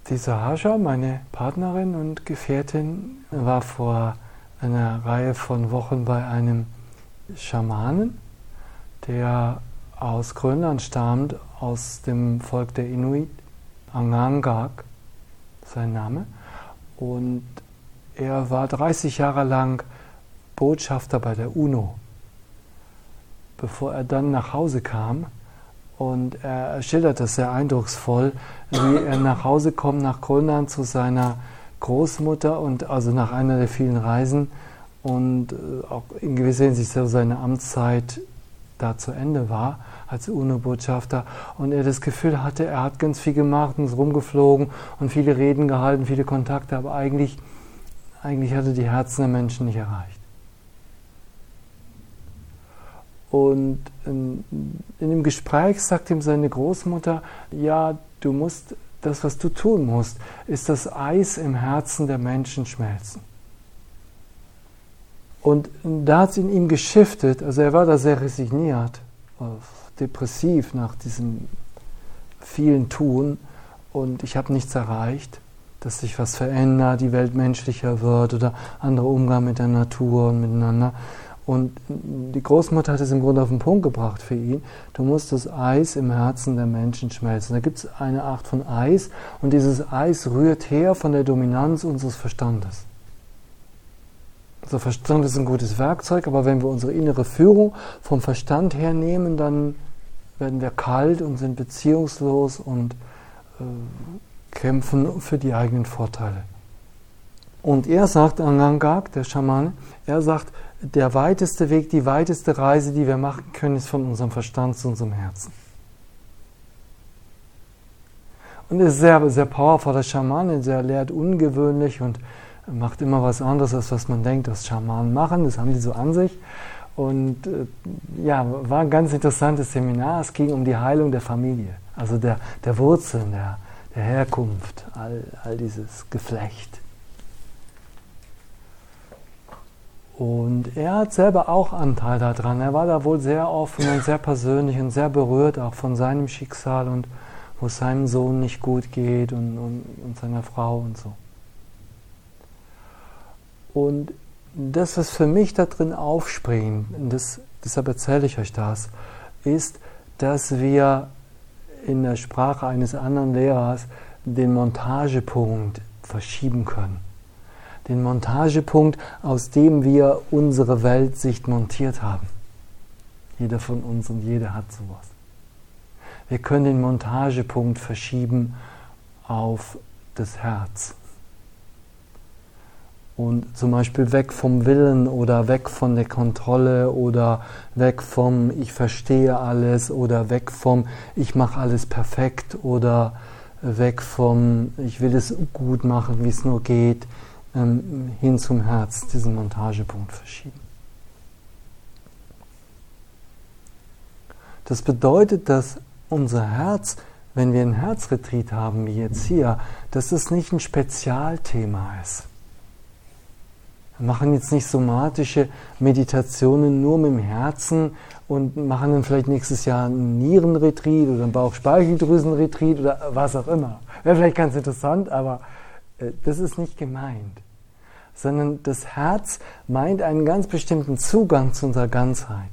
Die Sahasha, meine Partnerin und Gefährtin, war vor einer Reihe von Wochen bei einem Schamanen, der aus Grönland stammt, aus dem Volk der Inuit, Angangak, sein Name. Und er war 30 Jahre lang Botschafter bei der UNO, bevor er dann nach Hause kam. Und er schildert das sehr eindrucksvoll, wie er nach Hause kommt, nach Grönland zu seiner Großmutter und also nach einer der vielen Reisen und auch in gewisser Hinsicht seine Amtszeit da zu Ende war als UNO-Botschafter und er das Gefühl hatte, er hat ganz viel gemacht und ist rumgeflogen und viele Reden gehalten, viele Kontakte, aber eigentlich hat er die Herzen der Menschen nicht erreicht. Und in dem Gespräch sagt ihm seine Großmutter, ja, du musst, das, was du tun musst, ist das Eis im Herzen der Menschen schmelzen. Und da hat es in ihm geschiftet, also er war da sehr resigniert, depressiv nach diesem vielen Tun und ich habe nichts erreicht, dass sich was verändert, die Welt menschlicher wird oder anderer Umgang mit der Natur und miteinander. Und die Großmutter hat es im Grunde auf den Punkt gebracht für ihn. Du musst das Eis im Herzen der Menschen schmelzen. Da gibt es eine Art von Eis und dieses Eis rührt her von der Dominanz unseres Verstandes. Unser Verstand ist ein gutes Werkzeug, aber wenn wir unsere innere Führung vom Verstand her nehmen, dann werden wir kalt und sind beziehungslos und kämpfen für die eigenen Vorteile. Und er sagt, Angangak, der Schamane, er sagt, der weiteste Weg, die weiteste Reise, die wir machen können, ist von unserem Verstand zu unserem Herzen. Und er ist sehr, sehr powerful, der Schamane, der lehrt ungewöhnlich und macht immer was anderes, als was man denkt, was Schamanen machen. Das haben die so an sich. Und ja, war ein ganz interessantes Seminar. Es ging um die Heilung der Familie, also der Wurzeln, der Herkunft, all dieses Geflecht. Und er hat selber auch Anteil daran. Er war da wohl sehr offen und sehr persönlich und sehr berührt auch von seinem Schicksal und wo es seinem Sohn nicht gut geht und seiner Frau und so. Und das, was für mich da drin aufspringt, deshalb erzähle ich euch das, ist, dass wir in der Sprache eines anderen Lehrers den Montagepunkt verschieben können. Den Montagepunkt, aus dem wir unsere Weltsicht montiert haben. Jeder von uns und jeder hat sowas. Wir können den Montagepunkt verschieben auf das Herz. Und zum Beispiel weg vom Willen oder weg von der Kontrolle oder weg vom Ich verstehe alles oder weg vom Ich mache alles perfekt oder weg vom Ich will es gut machen, wie es nur geht, hin zum Herz, diesen Montagepunkt verschieben. Das bedeutet, dass unser Herz, wenn wir einen Herzretreat haben, wie jetzt hier, dass es nicht ein Spezialthema ist. Wir machen jetzt nicht somatische Meditationen nur mit dem Herzen und machen dann vielleicht nächstes Jahr einen Nierenretreat oder einen Bauchspeicheldrüsenretreat oder was auch immer. Wäre vielleicht ganz interessant, aber das ist nicht gemeint. Sondern das Herz meint einen ganz bestimmten Zugang zu unserer Ganzheit.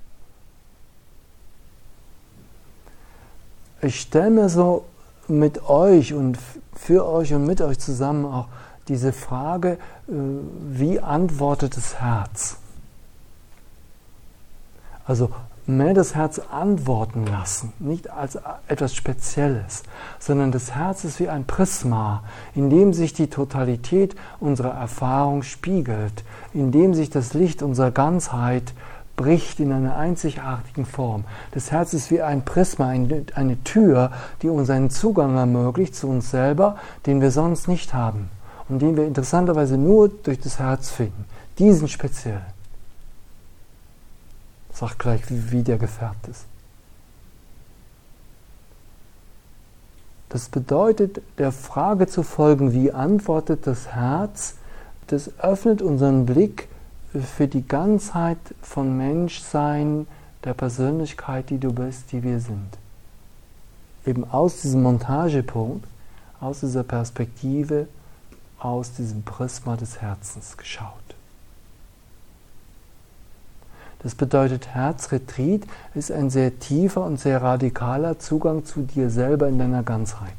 Ich stelle mir so mit euch und für euch und mit euch zusammen auch diese Frage, wie antwortet das Herz? Also mehr das Herz antworten lassen, nicht als etwas Spezielles, sondern das Herz ist wie ein Prisma, in dem sich die Totalität unserer Erfahrung spiegelt, in dem sich das Licht unserer Ganzheit bricht in einer einzigartigen Form. Das Herz ist wie ein Prisma, eine Tür, die uns einen Zugang ermöglicht zu uns selber, den wir sonst nicht haben und den wir interessanterweise nur durch das Herz finden. Diesen speziell. Sag gleich, wie der gefärbt ist. Das bedeutet, der Frage zu folgen, wie antwortet das Herz, das öffnet unseren Blick für die Ganzheit von Menschsein, der Persönlichkeit, die du bist, die wir sind. Eben aus diesem Montagepunkt, aus dieser Perspektive, aus diesem Prisma des Herzens geschaut. Das bedeutet, Herzretreat ist ein sehr tiefer und sehr radikaler Zugang zu dir selber in deiner Ganzheit.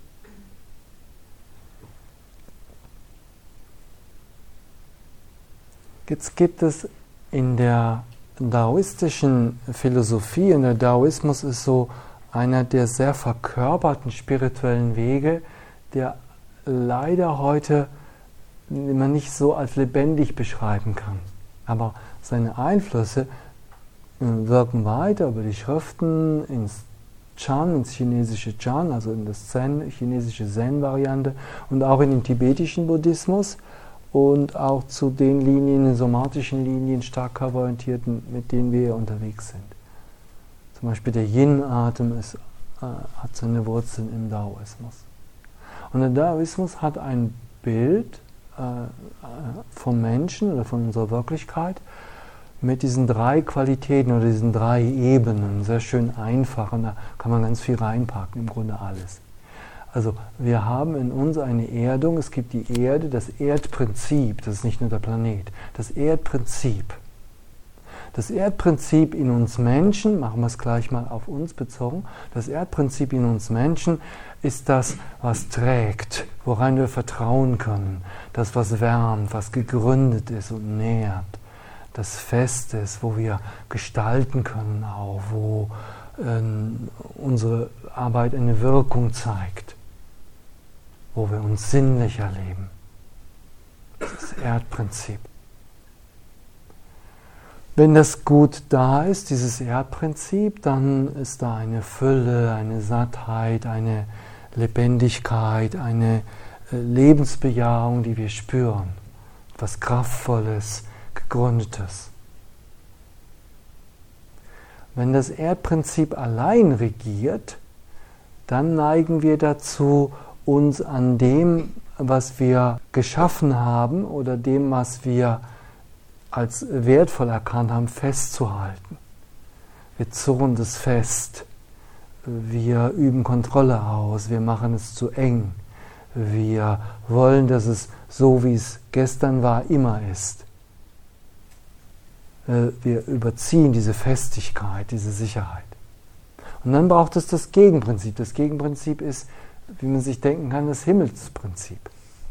Jetzt gibt es in der daoistischen Philosophie, und der Daoismus ist so einer der sehr verkörperten spirituellen Wege, der leider heute man nicht so als lebendig beschreiben kann. Aber seine Einflüsse wirken weiter über die Schriften ins Chan, ins chinesische Chan, also in das Zen, chinesische Zen-Variante und auch in den tibetischen Buddhismus und auch zu den Linien, den somatischen Linien, stark körperorientierten, mit denen wir unterwegs sind. Zum Beispiel der Yin-Atem hat seine Wurzeln im Daoismus. Und der Daoismus hat ein Bild vom Menschen oder von unserer Wirklichkeit mit diesen 3 Qualitäten oder diesen 3 Ebenen, sehr schön einfach, und da kann man ganz viel reinpacken, im Grunde alles. Also wir haben in uns eine Erdung, es gibt die Erde, das Erdprinzip, das ist nicht nur der Planet, das Erdprinzip. Das Erdprinzip in uns Menschen, machen wir es gleich mal auf uns bezogen, das Erdprinzip in uns Menschen ist das, was trägt, woran wir vertrauen können, das, was wärmt, was gegründet ist und nährt, das Fest ist, wo wir gestalten können auch, wo unsere Arbeit eine Wirkung zeigt, wo wir uns sinnlich erleben. Das ist das Erdprinzip. Wenn das gut da ist, dieses Erdprinzip, dann ist da eine Fülle, eine Sattheit, eine Lebendigkeit, eine Lebensbejahung, die wir spüren. Etwas Kraftvolles, Gegründetes. Wenn das Erdprinzip allein regiert, dann neigen wir dazu, uns an dem, was wir geschaffen haben oder dem, was wir als wertvoll erkannt haben, festzuhalten. Wir zurren das fest. Wir üben Kontrolle aus. Wir machen es zu eng. Wir wollen, dass es so, wie es gestern war, immer ist. Wir überziehen diese Festigkeit, diese Sicherheit. Und dann braucht es das Gegenprinzip. Das Gegenprinzip ist, wie man sich denken kann, das Himmelsprinzip.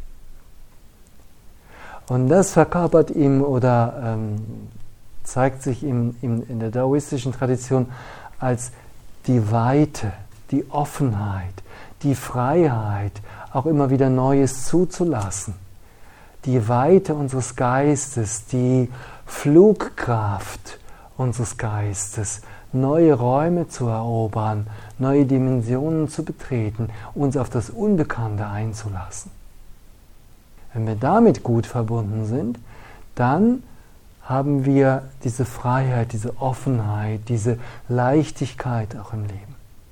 Und das verkörpert ihm oder zeigt sich in der daoistischen Tradition als die Weite, die Offenheit, die Freiheit, auch immer wieder Neues zuzulassen. Die Weite unseres Geistes, die Flugkraft unseres Geistes, neue Räume zu erobern, neue Dimensionen zu betreten, uns auf das Unbekannte einzulassen. Wenn wir damit gut verbunden sind, dann haben wir diese Freiheit, diese Offenheit, diese Leichtigkeit auch im Leben.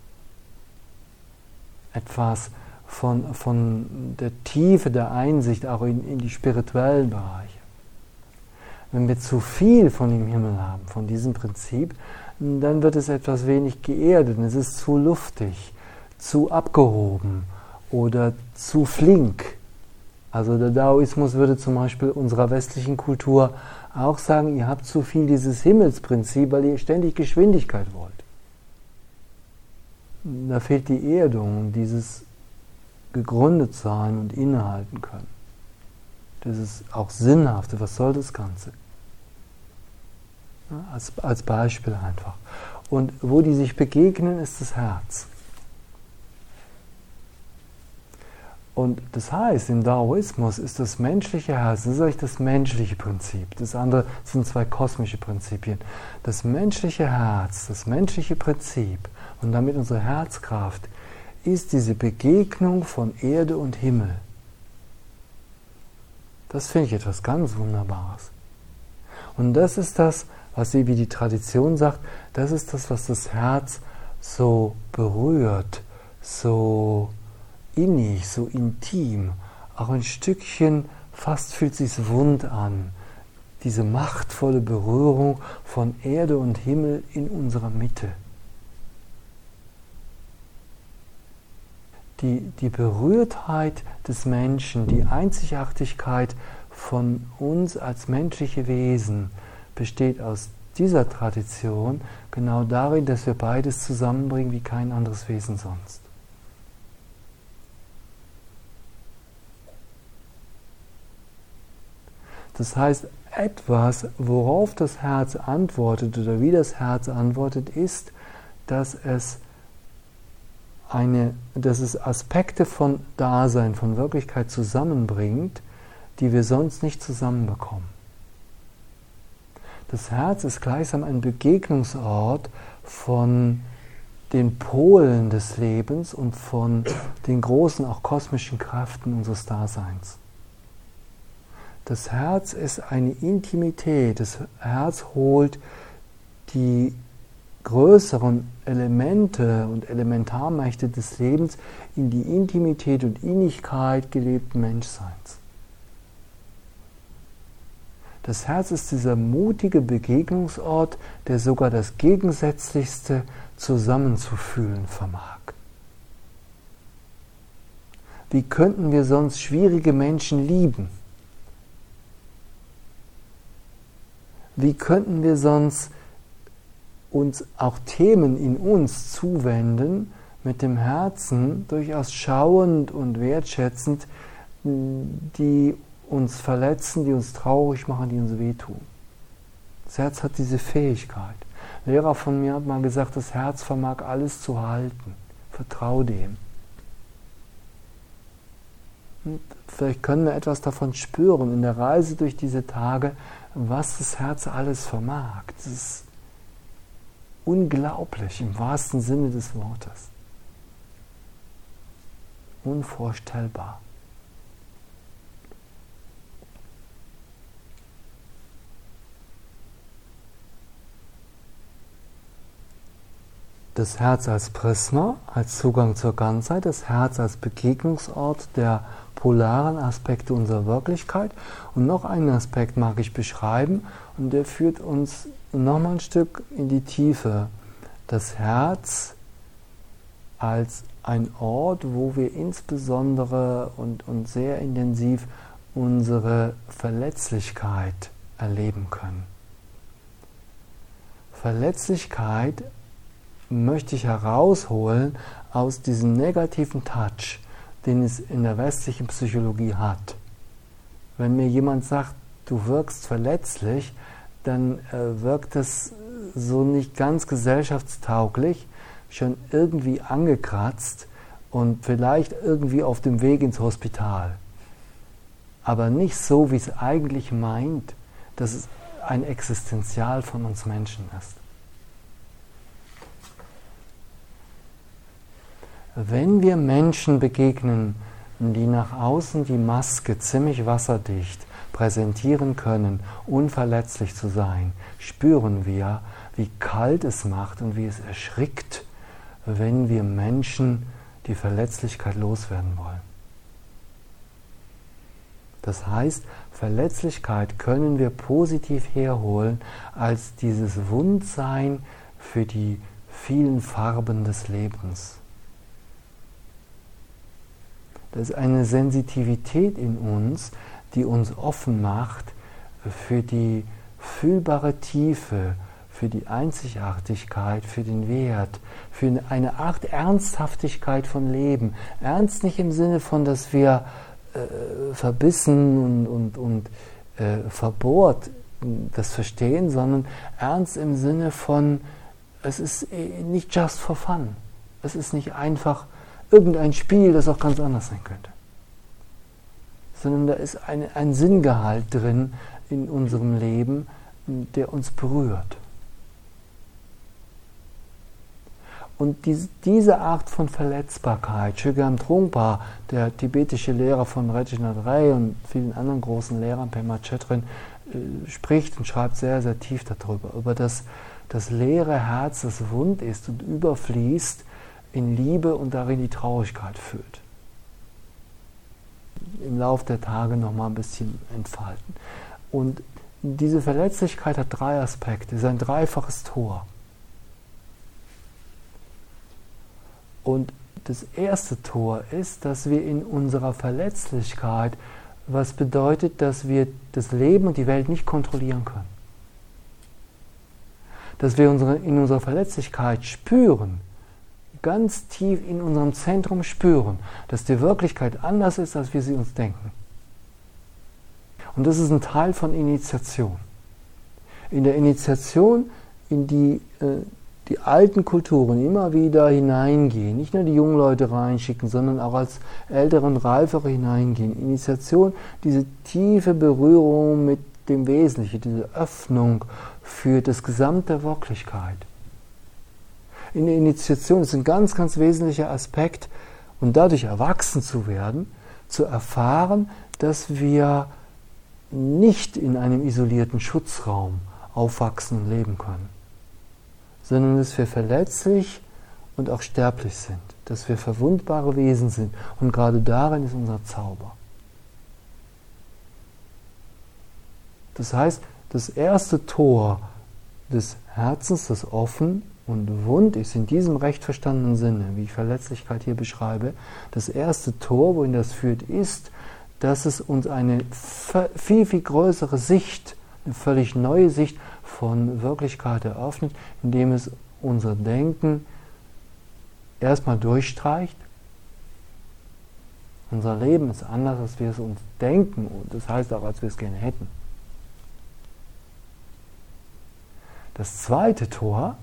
Etwas von der Tiefe der Einsicht auch in die spirituellen Bereiche. Wenn wir zu viel von dem Himmel haben, von diesem Prinzip, dann wird es etwas wenig geerdet. Es ist zu luftig, zu abgehoben oder zu flink. Also der Daoismus würde zum Beispiel unserer westlichen Kultur auch sagen, ihr habt zu viel dieses Himmelsprinzip, weil ihr ständig Geschwindigkeit wollt. Da fehlt die Erdung, dieses gegründet sein und innehalten können. Das ist auch Sinnhafte, was soll das Ganze? Ja, als Beispiel einfach. Und wo die sich begegnen, ist das Herz. Und das heißt, im Daoismus ist das menschliche Herz, das ist eigentlich das menschliche Prinzip. Das andere sind 2 kosmische Prinzipien. Das menschliche Herz, das menschliche Prinzip und damit unsere Herzkraft ist diese Begegnung von Erde und Himmel. Das finde ich etwas ganz Wunderbares. Und das ist das, was wie die Tradition sagt, das ist das, was das Herz so berührt, so innig, so intim, auch ein Stückchen, fast fühlt sich's wund an, diese machtvolle Berührung von Erde und Himmel in unserer Mitte. die Berührtheit des Menschen, die Einzigartigkeit von uns als menschliche Wesen besteht aus dieser Tradition genau darin, dass wir beides zusammenbringen wie kein anderes Wesen sonst. Das heißt, etwas, worauf das Herz antwortet oder wie das Herz antwortet, ist, dass es Aspekte von Dasein, von Wirklichkeit zusammenbringt, die wir sonst nicht zusammenbekommen. Das Herz ist gleichsam ein Begegnungsort von den Polen des Lebens und von den großen, auch kosmischen Kräften unseres Daseins. Das Herz ist eine Intimität. Das Herz holt die größeren Elemente und Elementarmächte des Lebens in die Intimität und Innigkeit gelebten Menschseins. Das Herz ist dieser mutige Begegnungsort, der sogar das Gegensätzlichste zusammenzufühlen vermag. Wie könnten wir sonst schwierige Menschen lieben? Wie könnten wir sonst uns auch Themen in uns zuwenden, mit dem Herzen durchaus schauend und wertschätzend, die uns verletzen, die uns traurig machen, die uns wehtun. Das Herz hat diese Fähigkeit. Ein Lehrer von mir hat mal gesagt, das Herz vermag alles zu halten. Vertrau dem. Und vielleicht können wir etwas davon spüren in der Reise durch diese Tage, was das Herz alles vermag. Das ist unglaublich im wahrsten Sinne des Wortes. Unvorstellbar. Das Herz als Prisma, als Zugang zur Ganzheit, das Herz als Begegnungsort der polaren Aspekte unserer Wirklichkeit. Und noch einen Aspekt mag ich beschreiben, und der führt uns nochmal ein Stück in die Tiefe. Das Herz als ein Ort, wo wir insbesondere und sehr intensiv unsere Verletzlichkeit erleben können. Verletzlichkeit möchte ich herausholen aus diesem negativen Touch, den es in der westlichen Psychologie hat. Wenn mir jemand sagt, du wirkst verletzlich, dann wirkt es so nicht ganz gesellschaftstauglich, schon irgendwie angekratzt und vielleicht irgendwie auf dem Weg ins Hospital. Aber nicht so, wie es eigentlich meint, dass es ein Existenzial von uns Menschen ist. Wenn wir Menschen begegnen, die nach außen die Maske ziemlich wasserdicht präsentieren können, unverletzlich zu sein, spüren wir, wie kalt es macht und wie es erschrickt, wenn wir Menschen die Verletzlichkeit loswerden wollen. Das heißt, Verletzlichkeit können wir positiv herholen als dieses Wundsein für die vielen Farben des Lebens. Das ist eine Sensitivität in uns, die uns offen macht für die fühlbare Tiefe, für die Einzigartigkeit, für den Wert, für eine Art Ernsthaftigkeit von Leben. Ernst nicht im Sinne von, dass wir verbissen und verbohrt das verstehen, sondern ernst im Sinne von, es ist nicht just for fun. Es ist nicht einfach irgendein Spiel, das auch ganz anders sein könnte. Sondern da ist ein Sinngehalt drin in unserem Leben, der uns berührt. Und diese Art von Verletzbarkeit, Chogyam Trungpa, der tibetische Lehrer von Reginald Ray und vielen anderen großen Lehrern, Pema Chodron, spricht und schreibt sehr, sehr tief darüber, über das leere Herz, das wund ist und überfließt in Liebe und darin die Traurigkeit fühlt. Im Laufe der Tage nochmal ein bisschen entfalten. Und diese Verletzlichkeit hat 3 Aspekte, es ist ein dreifaches Tor. Und das erste Tor ist, dass wir in unserer Verletzlichkeit, was bedeutet, dass wir das Leben und die Welt nicht kontrollieren können. Dass wir in unserer Verletzlichkeit spüren, ganz tief in unserem Zentrum spüren, dass die Wirklichkeit anders ist, als wir sie uns denken. Und das ist ein Teil von Initiation. In der Initiation, in die alten Kulturen immer wieder hineingehen, nicht nur die jungen Leute reinschicken, sondern auch als ältere und reifere hineingehen. Initiation, diese tiefe Berührung mit dem Wesentlichen, diese Öffnung für das Gesamte der Wirklichkeit. In der Initiation ist ein ganz, ganz wesentlicher Aspekt, und dadurch erwachsen zu werden, zu erfahren, dass wir nicht in einem isolierten Schutzraum aufwachsen und leben können, sondern dass wir verletzlich und auch sterblich sind, dass wir verwundbare Wesen sind, und gerade darin ist unser Zauber. Das heißt, das erste Tor des Herzens, das offen und wund ist, in diesem recht verstandenen Sinne, wie ich Verletzlichkeit hier beschreibe, das erste Tor, wohin das führt, ist, dass es uns eine viel, viel größere Sicht, eine völlig neue Sicht von Wirklichkeit eröffnet, indem es unser Denken erstmal durchstreicht. Unser Leben ist anders, als wir es uns denken, und das heißt auch, als wir es gerne hätten. Das zweite Tor,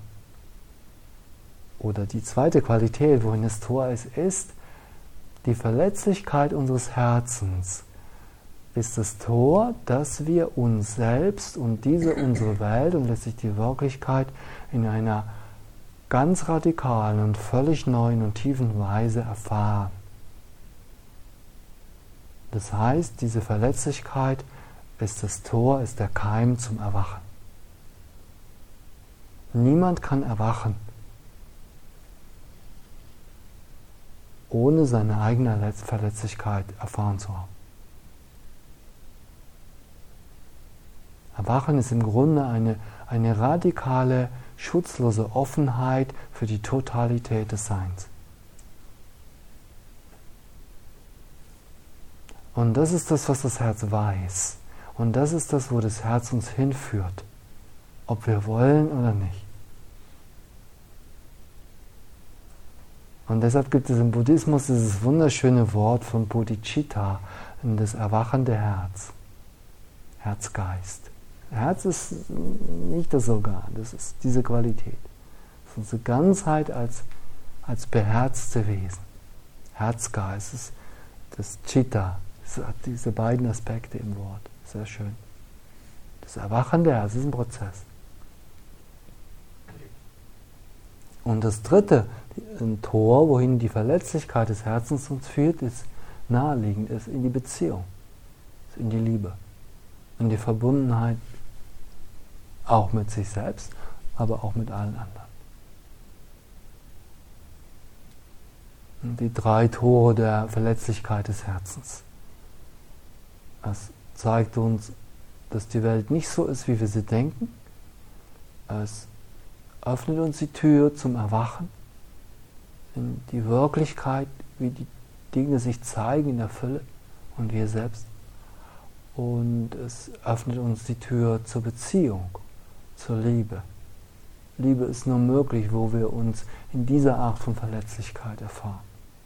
oder die zweite Qualität, wohin das Tor ist die Verletzlichkeit unseres Herzens. Ist das Tor, dass wir uns selbst und unsere Welt und letztlich die Wirklichkeit in einer ganz radikalen und völlig neuen und tiefen Weise erfahren. Das heißt, diese Verletzlichkeit ist das Tor, ist der Keim zum Erwachen. Niemand kann erwachen, ohne seine eigene Verletzlichkeit erfahren zu haben. Erwachen ist im Grunde eine radikale, schutzlose Offenheit für die Totalität des Seins. Und das ist das, was das Herz weiß. Und das ist das, wo das Herz uns hinführt, ob wir wollen oder nicht. Und deshalb gibt es im Buddhismus dieses wunderschöne Wort von Bodhicitta, das erwachende Herz, Herzgeist. Herz ist nicht das Organ, das ist diese Qualität. Das ist unsere Ganzheit als beherzte Wesen. Herzgeist ist das Chitta, es hat diese beiden Aspekte im Wort. Sehr schön. Das erwachende Herz ist ein Prozess. Und das dritte, ein Tor, wohin die Verletzlichkeit des Herzens uns führt, ist naheliegend, ist in die Beziehung, ist in die Liebe, in die Verbundenheit, auch mit sich selbst, aber auch mit allen anderen. Und die 3 Tore der Verletzlichkeit des Herzens. Es zeigt uns, dass die Welt nicht so ist, wie wir sie denken. Es öffnet uns die Tür zum Erwachen, in die Wirklichkeit, wie die Dinge sich zeigen in der Fülle und wir selbst. Und es öffnet uns die Tür zur Beziehung, zur Liebe. Liebe ist nur möglich, wo wir uns in dieser Art von Verletzlichkeit erfahren.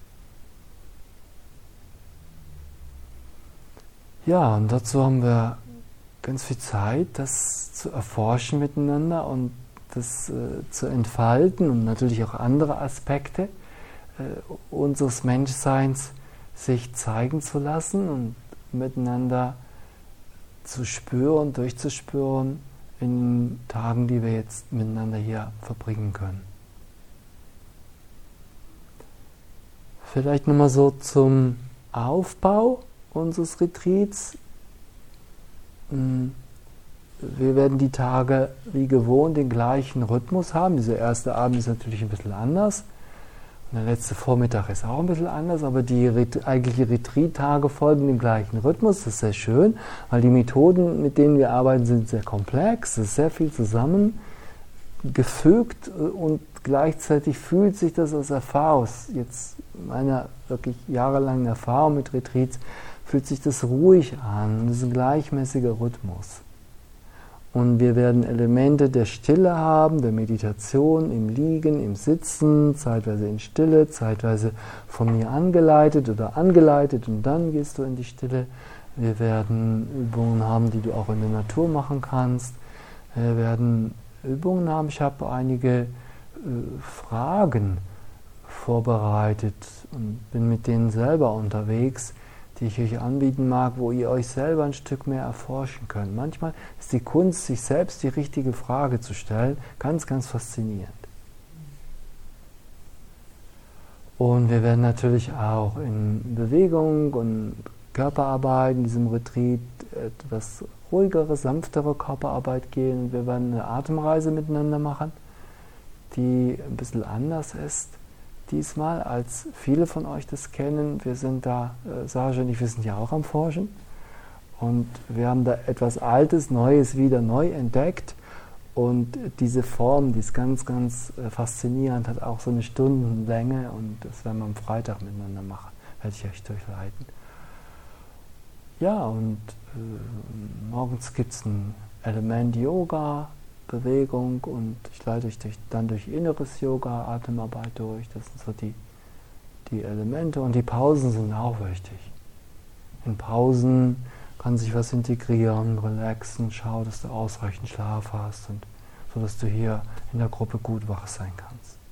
Ja, und dazu haben wir ganz viel Zeit, das zu erforschen miteinander und das zu entfalten und natürlich auch andere Aspekte unseres Menschseins sich zeigen zu lassen und miteinander zu spüren, durchzuspüren in den Tagen, die wir jetzt miteinander hier verbringen können. Vielleicht nochmal so zum Aufbau unseres Retreats. Wir werden die Tage wie gewohnt den gleichen Rhythmus haben. Dieser erste Abend ist natürlich ein bisschen anders. Und der letzte Vormittag ist auch ein bisschen anders, aber die eigentlichen Retreat-Tage folgen dem gleichen Rhythmus. Das ist sehr schön, weil die Methoden, mit denen wir arbeiten, sind sehr komplex. Es ist sehr viel zusammen gefügt und gleichzeitig fühlt sich das aus Erfahrung, jetzt meiner wirklich jahrelangen Erfahrung mit Retreats, fühlt sich das ruhig an. Das ist ein gleichmäßiger Rhythmus. Und wir werden Elemente der Stille haben, der Meditation, im Liegen, im Sitzen, zeitweise in Stille, zeitweise von mir angeleitet und dann gehst du in die Stille. Wir werden Übungen haben, die du auch in der Natur machen kannst. Wir werden Übungen haben. Ich habe einige Fragen vorbereitet und bin mit denen selber unterwegs, die ich euch anbieten mag, wo ihr euch selber ein Stück mehr erforschen könnt. Manchmal ist die Kunst, sich selbst die richtige Frage zu stellen, ganz, ganz faszinierend. Und wir werden natürlich auch in Bewegung und Körperarbeit in diesem Retreat etwas ruhigere, sanftere Körperarbeit gehen. Wir werden eine Atemreise miteinander machen, die ein bisschen anders ist diesmal, als viele von euch das kennen. Wir sind da, Sarah und ich, wir sind ja auch am Forschen. Und wir haben da etwas Altes, Neues wieder neu entdeckt. Und diese Form, die ist ganz, ganz faszinierend, hat auch so eine Stundenlänge. Und das werden wir am Freitag miteinander machen, werde ich euch durchleiten. Ja, und morgens gibt es ein Element Yoga, Bewegung, und ich leite euch dann durch inneres Yoga, Atemarbeit durch. Das sind so die Elemente, und die Pausen sind auch wichtig. In Pausen kann sich was integrieren, relaxen, schau, dass du ausreichend Schlaf hast, und so dass du hier in der Gruppe gut wach sein kannst.